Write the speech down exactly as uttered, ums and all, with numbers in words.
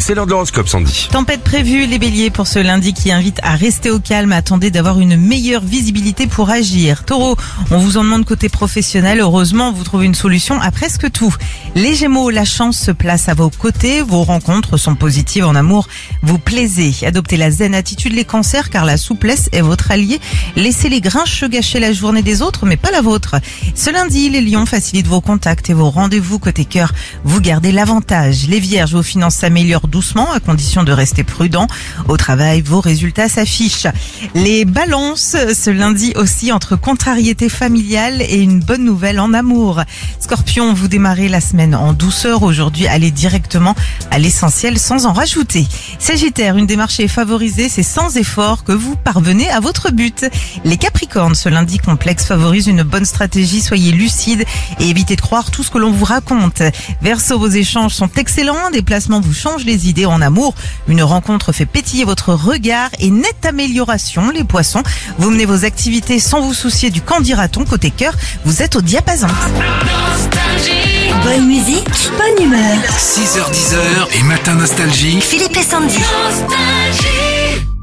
C'est l'heure de l'horoscope, Sandy. Tempête prévue, les béliers, pour ce lundi qui invite à rester au calme. Attendez d'avoir une meilleure visibilité pour agir. Taureau, on vous en demande côté professionnel. Heureusement, vous trouvez une solution à presque tout. Les gémeaux, la chance se place à vos côtés. Vos rencontres sont positives en amour. Vous plaisez. Adoptez la zen attitude, les cancers, car la souplesse est votre allié. Laissez les grincheux gâcher la journée des autres, mais pas la vôtre. Ce lundi, les lions facilitent vos contacts et vos rendez-vous. Côté cœur, vous gardez l'avantage. Les vierges, vos finances s'améliorent doucement à condition de rester prudent. Au travail, vos résultats s'affichent. Les balances, ce lundi aussi, entre contrariété familiale et une bonne nouvelle en amour. Scorpion, vous démarrez la semaine en douceur. Aujourd'hui, allez directement à l'essentiel sans en rajouter. Sagittaire, une démarche est favorisée. C'est sans effort que vous parvenez à votre but. Les Capricornes, ce lundi complexe favorise une bonne stratégie. Soyez lucide et évitez de croire tout ce que l'on vous raconte. Verseau, vos échanges sont excellents. Des placements vous changent les idées. En amour, une rencontre fait pétiller votre regard et nette amélioration. Les poissons, vous menez vos activités sans vous soucier du qu'en dira-t-on. Côté cœur, vous êtes au diapason. Bonne musique, bonne humeur. six heures dix et Matin Nostalgie. Philippe et Sandy. Nostalgie.